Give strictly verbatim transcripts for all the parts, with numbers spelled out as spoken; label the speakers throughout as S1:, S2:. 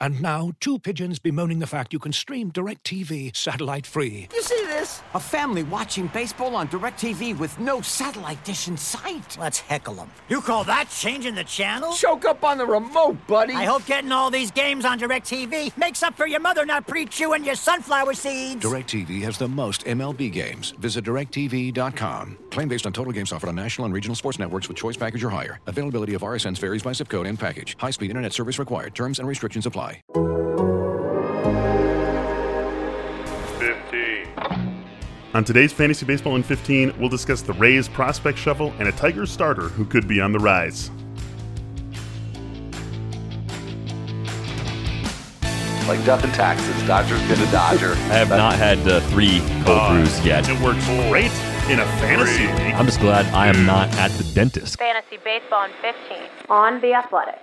S1: And now, two pigeons bemoaning the fact you can stream DirecTV satellite-free.
S2: You see this? A family watching baseball on DirecTV with no satellite dish in sight.
S3: Let's heckle them. You call that changing the channel?
S2: Choke up on the remote, buddy.
S3: I hope getting all these games on DirecTV makes up for your mother not pre-chewing your sunflower seeds.
S1: DirecTV has the most M L B games. Visit direct T V dot com. Claim based on total games offered on national and regional sports networks with choice package or higher. Availability of R S Ns varies by zip code and package. High-speed internet service required. Terms and restrictions apply.
S4: fifteen. On today's Fantasy Baseball in fifteen, we'll discuss the Rays prospect shuffle and a Tigers starter who could be on the rise.
S5: Like death and taxes, Dodger's been a Dodger.
S6: I have not had uh, three cold
S4: Uh,
S6: brews yet.
S4: It works great in a fantasy league.
S6: I'm just glad I am not at the dentist.
S7: Fantasy Baseball in fifteen on The Athletic.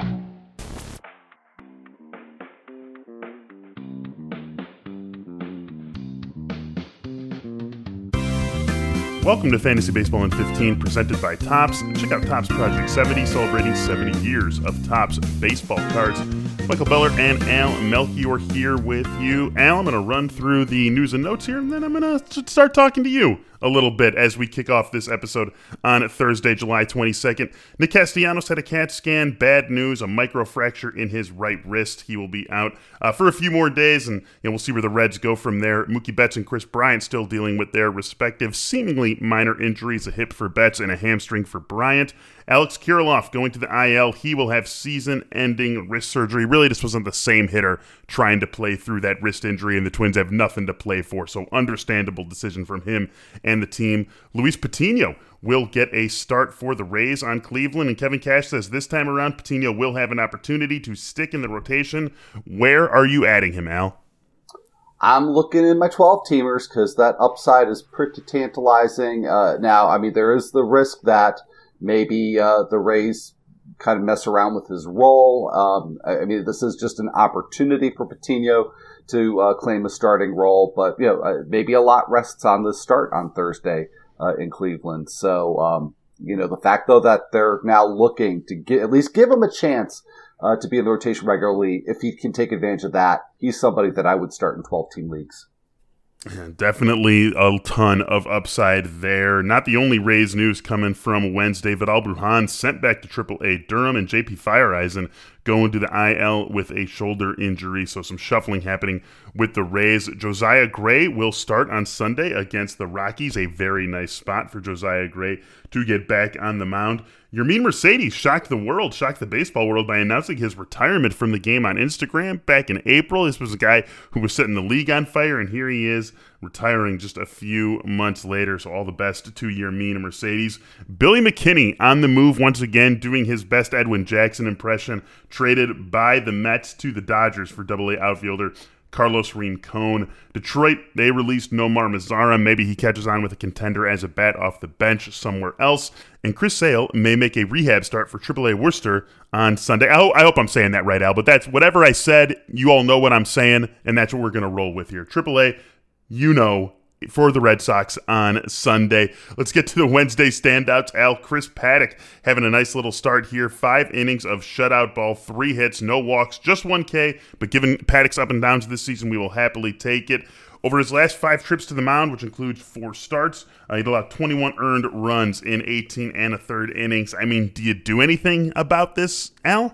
S4: Welcome to Fantasy Baseball in fifteen, presented by Topps. Check out Topps Project seventy, celebrating seventy years of Topps baseball cards. Michael Beller and Al Melchior here with you. Al, I'm going to run through the news and notes here, and then I'm going to start talking to you a little bit as we kick off this episode on Thursday, July twenty-second. Nick Castellanos had a CAT scan. Bad news, a microfracture in his right wrist. He will be out uh, for a few more days, and you know, we'll see where the Reds go from there. Mookie Betts and Chris Bryant still dealing with their respective seemingly minor injuries, a hip for Betts and a hamstring for Bryant. Alex Kirilloff going to the I L. He will have season-ending wrist surgery. Really, this wasn't the same hitter trying to play through that wrist injury, and the Twins have nothing to play for, so understandable decision from him and the team. Luis Patino will get a start for the Rays on Cleveland, and Kevin Cash says this time around Patino will have an opportunity to stick in the rotation. Where are you adding him, Al?
S5: I'm looking in my twelve-teamers because that upside is pretty tantalizing. Uh, now, I mean, there is the risk that maybe uh, the Rays kind of mess around with his role. Um, I mean, this is just an opportunity for Patino to uh, claim a starting role, but you know, uh, maybe a lot rests on the start on Thursday uh, in Cleveland. So, um, you know, the fact though that they're now looking to get, at least give him a chance uh, to be in the rotation regularly, if he can take advantage of that, he's somebody that I would start in twelve-team leagues.
S4: Definitely a ton of upside there. Not the only Rays news coming from Wednesday. Vidal Brujan sent back to triple A Durham, and J P Feyereisen going to the I L with a shoulder injury. So some shuffling happening with the Rays. Josiah Gray will start on Sunday against the Rockies. A very nice spot for Josiah Gray to get back on the mound. Yermin Mercedes shocked the world, shocked the baseball world by announcing his retirement from the game on Instagram back in April. This was a guy who was setting the league on fire, and here he is retiring just a few months later. So all the best to Yermin Mercedes. Billy McKinney on the move once again, doing his best Edwin Jackson impression, traded by the Mets to the Dodgers for double A outfielder Carlos Rincon. Detroit, they released Nomar Mazara. Maybe he catches on with a contender as a bat off the bench somewhere else. And Chris Sale may make a rehab start for triple A Worcester on Sunday. I, ho- I hope I'm saying that right, Al, but that's whatever I said. You all know what I'm saying, and that's what we're going to roll with here. triple A, you know, for the Red Sox on Sunday. Let's get to the Wednesday standouts. Al, Chris Paddack having a nice little start here. Five innings of shutout ball, three hits, no walks, just one K. But given Paddack's up and downs this season, we will happily take it. Over his last five trips to the mound, which includes four starts, uh, he'd allowed twenty-one earned runs in eighteen and a third innings. I mean, do you do anything about this, Al?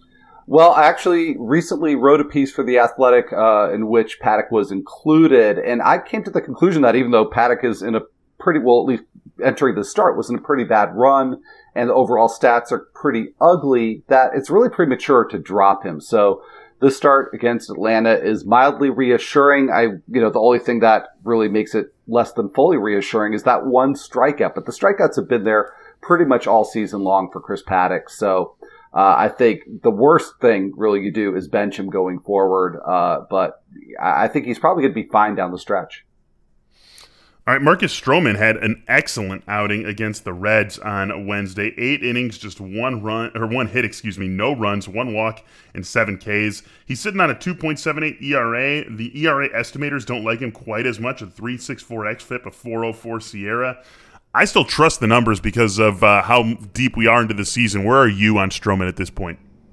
S5: Well, I actually recently wrote a piece for The Athletic uh, in which Paddack was included, and I came to the conclusion that even though Paddack is in a pretty, well, at least entering the start, was in a pretty bad run, and the overall stats are pretty ugly, that it's really premature to drop him. So this start against Atlanta is mildly reassuring. I, you know, the only thing that really makes it less than fully reassuring is that one strikeout, but the strikeouts have been there pretty much all season long for Chris Paddack. So Uh, I think the worst thing really you do is bench him going forward, uh, but I think he's probably going to be fine down the stretch.
S4: All right, Marcus Stroman had an excellent outing against the Reds on Wednesday. Eight innings, just one run or one hit, excuse me, no runs, one walk, and seven Ks. He's sitting on a two point seven eight E R A. The E R A estimators don't like him quite as much, a three point six four xFIP, a four point oh four Sierra. I still trust the numbers because of uh, how deep we are into the season. Where are you on Stroman at this point?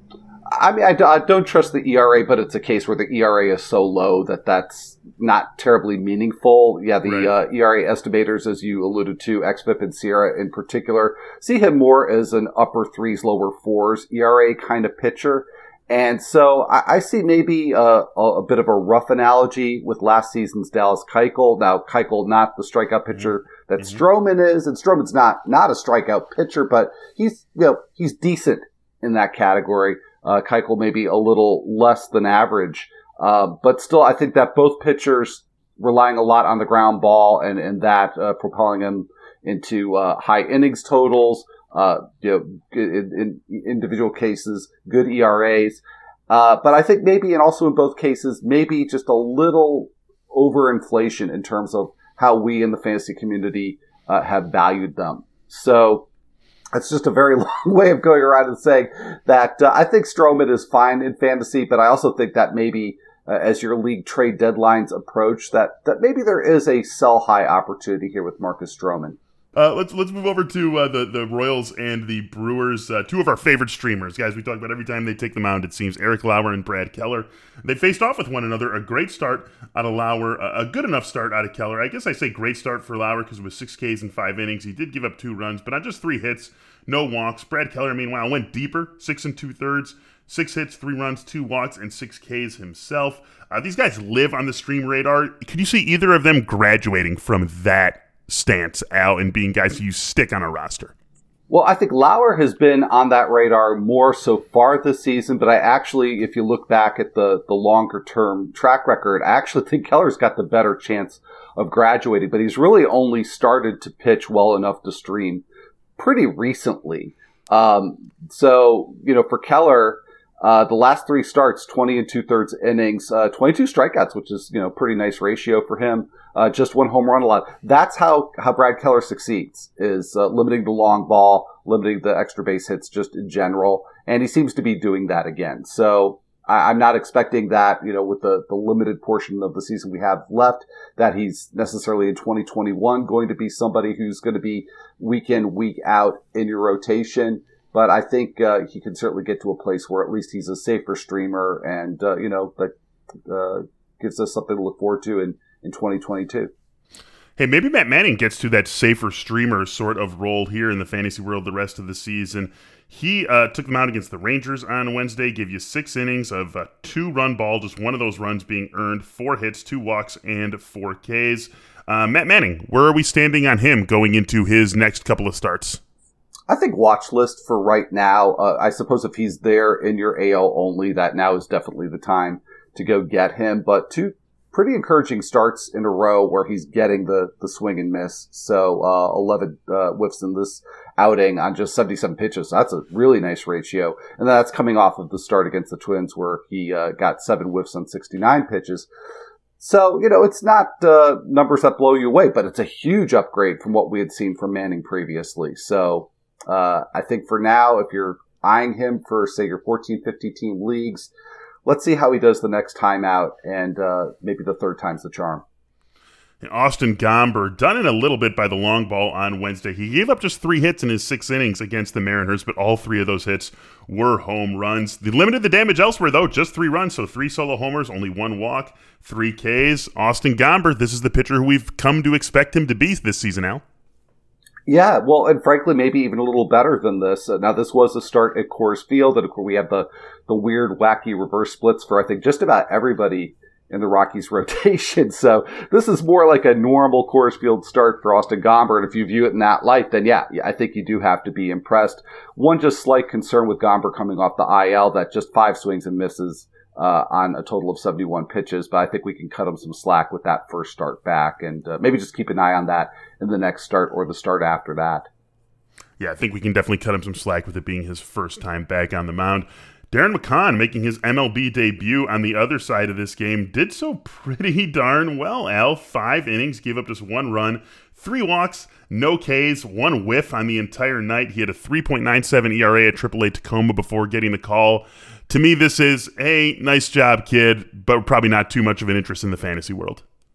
S5: I mean, I, do, I don't trust the E R A, but it's a case where the E R A is so low that that's not terribly meaningful. Yeah, the
S4: right.
S5: uh, E R A estimators, as you alluded to, X F I P and Sierra in particular, see him more as an upper threes, lower fours E R A kind of pitcher. And so I, I see maybe a, a, a bit of a rough analogy with last season's Dallas Keuchel. Now, Keuchel, not the strikeout pitcher that mm-hmm. Stroman is, and Stroman's not not a strikeout pitcher, but he's you know he's decent in that category. Uh, Keuchel maybe a little less than average, uh, but still, I think that both pitchers relying a lot on the ground ball and, and that uh, propelling them into uh, high innings totals, uh, you know, in, in individual cases, good E R As. Uh, but I think maybe, and also in both cases, maybe just a little overinflation in terms of how we in the fantasy community uh, have valued them. So, it's just a very long way of going around and saying that uh, I think Stroman is fine in fantasy, but I also think that maybe uh, as your league trade deadlines approach, that, that maybe there is a sell high opportunity here with Marcus Stroman.
S4: Uh, let's let's move over to uh, the the Royals and the Brewers, uh, two of our favorite streamers, guys. We talk about every time they take the mound. It seems Eric Lauer and Brad Keller. They faced off with one another. A great start out of Lauer, a, a good enough start out of Keller. I guess I say great start for Lauer because it was six Ks in five innings. He did give up two runs, but on just three hits, no walks. Brad Keller, meanwhile, went deeper, six and two thirds, six hits, three runs, two walks, and six Ks himself. Uh, these guys live on the stream radar. Could you see either of them graduating from that stance, Al, and being guys you stick on a roster?
S5: Well, I think Lauer has been on that radar more so far this season, but I actually, if you look back at the, the longer term track record, I actually think Keller's got the better chance of graduating, but he's really only started to pitch well enough to stream pretty recently. Um, so, you know, for Keller, uh, the last three starts, twenty and two thirds innings, uh, twenty-two strikeouts, which is, you know, pretty nice ratio for him. Uh, just one home run allowed. That's how, how Brad Keller succeeds, is uh, limiting the long ball, limiting the extra base hits just in general. And he seems to be doing that again. So I, I'm not expecting that, you know, with the, the limited portion of the season we have left, that he's necessarily in twenty twenty-one going to be somebody who's going to be week in, week out in your rotation. But I think uh, he can certainly get to a place where at least he's a safer streamer and, uh, you know, that uh, gives us something to look forward to in, in twenty twenty-two.
S4: Hey, maybe Matt Manning gets to that safer streamer sort of role here in the fantasy world the rest of the season. He uh, took them out against the Rangers on Wednesday, gave you six innings of a two-run ball, just one of those runs being earned, four hits, two walks, and four Ks. Uh, Matt Manning, where are we standing on him going into his next couple of starts?
S5: I think watch list for right now. Uh, I suppose if he's there in your A L only, that now is definitely the time to go get him. But two pretty encouraging starts in a row where he's getting the, the swing and miss. So uh, eleven uh, whiffs in this outing on just seventy-seven pitches. That's a really nice ratio. And that's coming off of the start against the Twins where he uh, got seven whiffs on sixty-nine pitches. So, you know, it's not uh, numbers that blow you away, but it's a huge upgrade from what we had seen from Manning previously. So uh, I think for now, if you're eyeing him for, say, your fourteen, fifteen team leagues, let's see how he does the next time out, and uh, maybe the third time's the charm.
S4: Austin Gomber, done in a little bit by the long ball on Wednesday. He gave up just three hits in his six innings against the Mariners, but all three of those hits were home runs. They limited the damage elsewhere, though, just three runs, so three solo homers, only one walk, three Ks. Austin Gomber, this is the pitcher who we've come to expect him to be this season, Al.
S5: Yeah, well, and frankly, maybe even a little better than this. Uh, now, this was a start at Coors Field, and of course, we have the, the weird, wacky reverse splits for, I think, just about everybody in the Rockies rotation. So this is more like a normal Coors Field start for Austin Gomber, and if you view it in that light, then yeah, I think you do have to be impressed. One just slight concern with Gomber coming off the I L, that just five swings and misses uh, on a total of seventy-one pitches, but I think we can cut him some slack with that first start back, and uh, maybe just keep an eye on that in the next start or the start after that.
S4: Yeah, I think we can definitely cut him some slack with it being his first time back on the mound. Darren McCann, making his M L B debut on the other side of this game, did so pretty darn well, Al. Five innings, gave up just one run, three walks, no Ks, one whiff on the entire night. He had a three point nine seven E R A at triple A Tacoma before getting the call. To me, this is, hey, nice job, kid, but probably not too much of an interest in the fantasy world.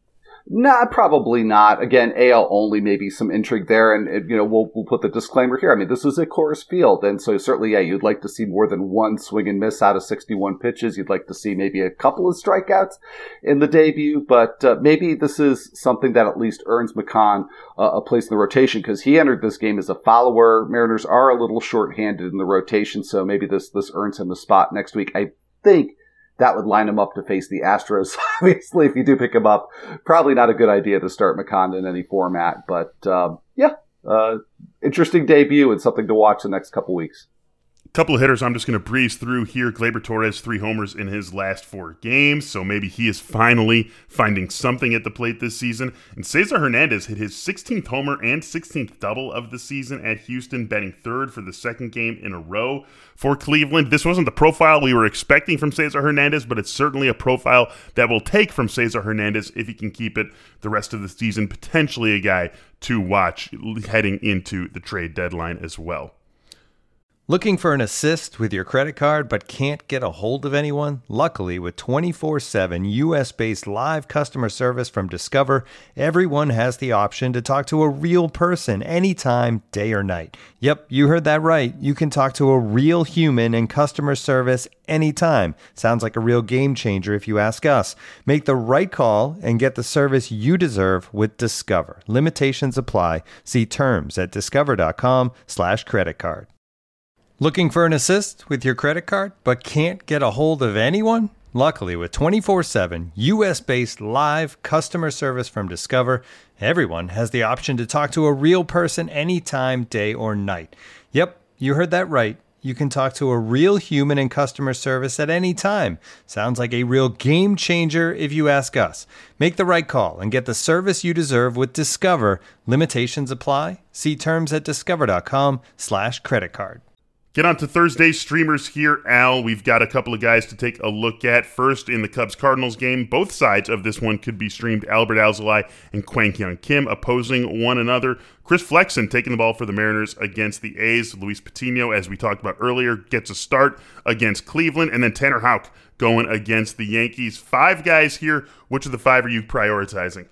S5: Nah, probably not. Again, A L only, maybe some intrigue there, and, and you know, we'll we'll put the disclaimer here. I mean, this was at Coors Field, and so certainly, yeah, you'd like to see more than one swing and miss out of sixty-one pitches. You'd like to see maybe a couple of strikeouts in the debut, but uh, maybe this is something that at least earns McCann uh, a place in the rotation, because he entered this game as a follower. Mariners are a little short-handed in the rotation, so maybe this this earns him a spot next week. I think that would line him up to face the Astros. Obviously, if you do pick him up, probably not a good idea to start McCann in any format. But, um, yeah, uh, interesting debut and something to watch the next couple weeks.
S4: Couple of hitters I'm just going to breeze through here. Gleyber Torres, three homers in his last four games, so maybe he is finally finding something at the plate this season. And Cesar Hernandez hit his sixteenth homer and sixteenth double of the season at Houston, batting third for the second game in a row for Cleveland. This wasn't the profile we were expecting from Cesar Hernandez, but it's certainly a profile that we'll take from Cesar Hernandez if he can keep it the rest of the season. Potentially a guy to watch heading into the trade deadline as well.
S8: Looking for an assist with your credit card but can't get a hold of anyone? Luckily, with twenty-four seven U S-based live customer service from Discover, everyone has the option to talk to a real person anytime, day or night. Yep, you heard that right. You can talk to a real human in customer service anytime. Sounds like a real game changer if you ask us. Make the right call and get the service you deserve with Discover. Limitations apply. See terms at discover.com slash credit card. Looking for an assist with your credit card but can't get a hold of anyone? Luckily, with twenty-four seven U S-based live customer service from Discover, everyone has the option to talk to a real person anytime, day or night. Yep, you heard that right. You can talk to a real human in customer service at any time. Sounds like a real game changer if you ask us. Make the right call and get the service you deserve with Discover. Limitations apply. See terms at discover.com slash credit card.
S4: Get on to Thursday's streamers here, Al. We've got a couple of guys to take a look at. First, in the Cubs-Cardinals game, both sides of this one could be streamed. Albert Alzolay and Kwang Hyun Kim opposing one another. Chris Flexen taking the ball for the Mariners against the A's. Luis Patino, as we talked about earlier, gets a start against Cleveland. And then Tanner Houck going against the Yankees. Five guys here. Which of the five are you prioritizing?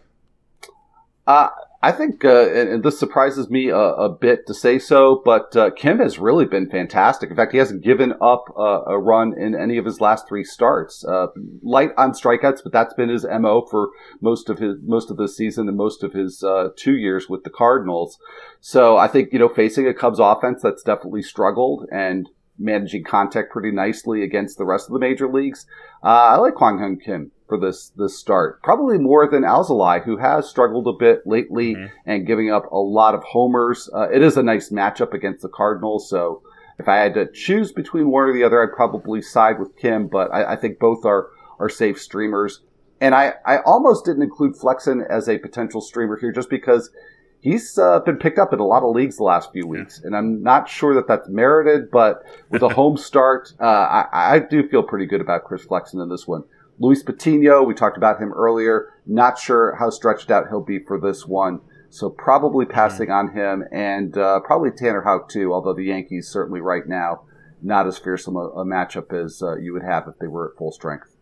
S5: Uh I think, uh, and this surprises me a, a bit to say so, but uh, Kim has really been fantastic. In fact, he hasn't given up uh, a run in any of his last three starts. Uh, light on strikeouts, but that's been his M O for most of his most of this season and most of his uh, two years with the Cardinals. So I think, you know, facing a Cubs offense that's definitely struggled and managing contact pretty nicely against the rest of the major leagues, uh, I like Kwang Hyun Kim for this this start. Probably more than Alzolay, who has struggled a bit lately mm-hmm. and giving up a lot of homers. Uh, it is a nice matchup against the Cardinals, so if I had to choose between one or the other, I'd probably side with Kim, but I, I think both are, are safe streamers. And I, I almost didn't include Flexen as a potential streamer here just because he's uh, been picked up in a lot of leagues the last few weeks, and I'm not sure that that's merited, but with a home start, uh, I, I do feel pretty good about Chris Flexen in this one. Luis Patino, we talked about him earlier. Not sure how stretched out he'll be for this one. So probably passing on him, and uh, probably Tanner Houck too, although the Yankees certainly right now not as fearsome a, a matchup as uh, you would have if they were at full strength.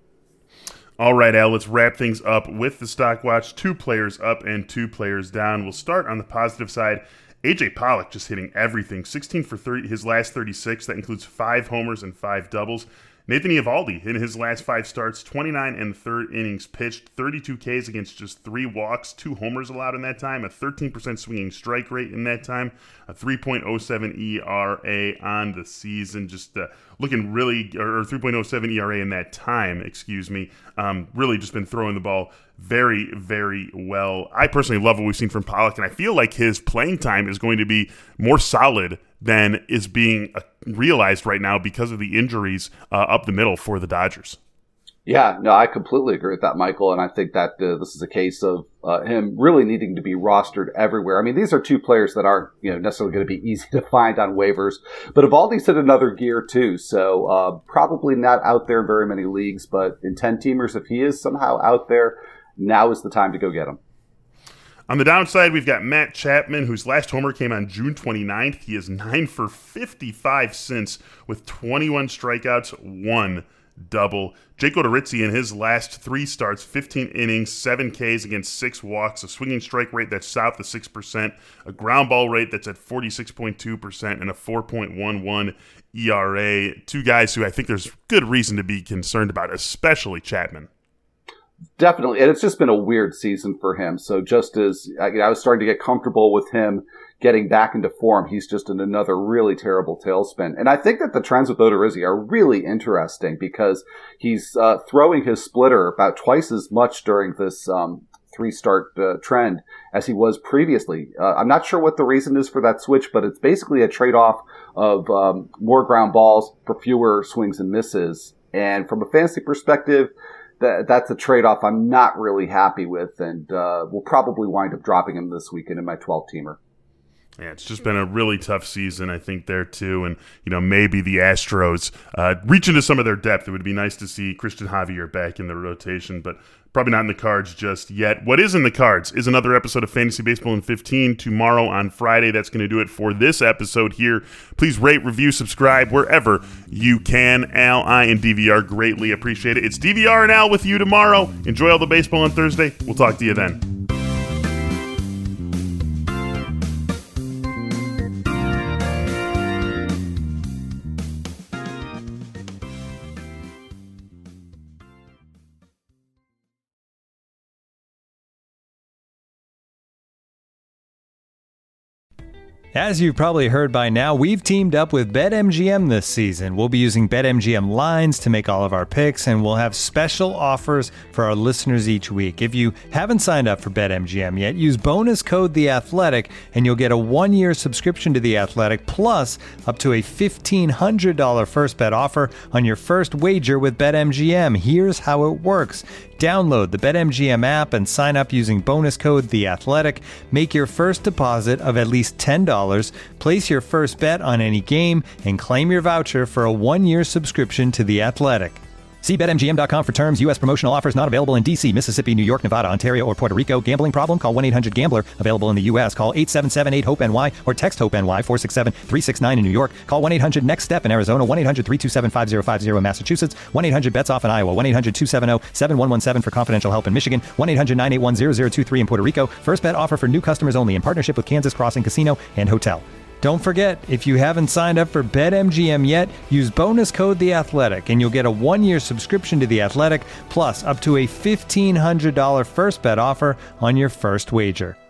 S4: All right, Al, let's wrap things up with the Stock Watch. Two players up and two players down. We'll start on the positive side. A J Pollock just hitting everything. sixteen for thirty, his last thirty-six. That includes five homers and five doubles. Nathan Eovaldi, in his last five starts, twenty-nine and third innings pitched, thirty-two Ks against just three walks, two homers allowed in that time, a thirteen percent swinging strike rate in that time, a three point oh seven E R A on the season, just uh, looking really, or three point oh seven E R A in that time, excuse me, um, really just been throwing the ball very, very well. I personally love what we've seen from Pollock, and I feel like his playing time is going to be more solid than is being uh, realized right now because of the injuries uh, up the middle for the Dodgers.
S5: Yeah, no, I completely agree with that, Michael, and I think that uh, this is a case of uh, him really needing to be rostered everywhere. I mean, these are two players that aren't, you know, necessarily going to be easy to find on waivers, but Eovaldi's hit another gear too, so uh, probably not out there in very many leagues, but in ten-teamers, if he is somehow out there, now is the time to go get him.
S4: On the downside, we've got Matt Chapman, whose last homer came on June twenty-ninth. He is nine for fifty-five since, with twenty-one strikeouts, one double. Jake Odorizzi in his last three starts, fifteen innings, seven Ks against six walks, a swinging strike rate that's south of six percent, a ground ball rate that's at forty-six point two percent, and a four point one one E R A. Two guys who I think there's good reason to be concerned about, especially Chapman.
S5: Definitely, and it's just been a weird season for him. So just as I, I was starting to get comfortable with him getting back into form, he's just in another really terrible tailspin. And I think that the trends with Odorizzi are really interesting because he's uh, throwing his splitter about twice as much during this um, three-start uh, trend as he was previously. Uh, I'm not sure what the reason is for that switch, but it's basically a trade-off of um, more ground balls for fewer swings and misses. And from a fantasy perspective, that that's a trade-off I'm not really happy with, and uh, will probably wind up dropping him this weekend in my twelve-teamer.
S4: Yeah, it's just been a really tough season, I think, there, too. And, you know, maybe the Astros uh, reach into some of their depth. It would be nice to see Christian Javier back in the rotation, but probably not in the cards just yet. What is in the cards is another episode of Fantasy Baseball in fifteen tomorrow on Friday. That's going to do it for this episode here. Please rate, review, subscribe wherever you can. Al, I, and D V R greatly appreciate it. It's D V R and Al with you tomorrow. Enjoy all the baseball on Thursday. We'll talk to you then.
S8: As you've probably heard by now, we've teamed up with BetMGM this season. We'll be using BetMGM lines to make all of our picks, and we'll have special offers for our listeners each week. If you haven't signed up for BetMGM yet, use bonus code The Athletic, and you'll get a one-year subscription to The Athletic, plus up to a fifteen hundred dollars first bet offer on your first wager with BetMGM. Here's how it works. Download the BetMGM app and sign up using bonus code The Athletic. Make your first deposit of at least ten dollars, place your first bet on any game, and claim your voucher for a one-year subscription to The Athletic. See Bet M G M dot com for terms. U S promotional offers not available in D C, Mississippi, New York, Nevada, Ontario, or Puerto Rico. Gambling problem? Call one eight hundred gambler. Available in the U S. Call eight seven seven eight hope N Y or text HOPE-NY four six seven three six nine in New York. Call one eight hundred next step in Arizona. one eight hundred three two seven five zero five zero in Massachusetts. one eight hundred bets off in Iowa. one eight hundred two seven zero seven one one seven for confidential help in Michigan. one eight hundred nine eight one zero zero two three in Puerto Rico. First bet offer for new customers only in partnership with Kansas Crossing Casino and Hotel. Don't forget, if you haven't signed up for BetMGM yet, use bonus code The Athletic, and you'll get a one-year subscription to The Athletic, plus up to a fifteen hundred dollars first bet offer on your first wager.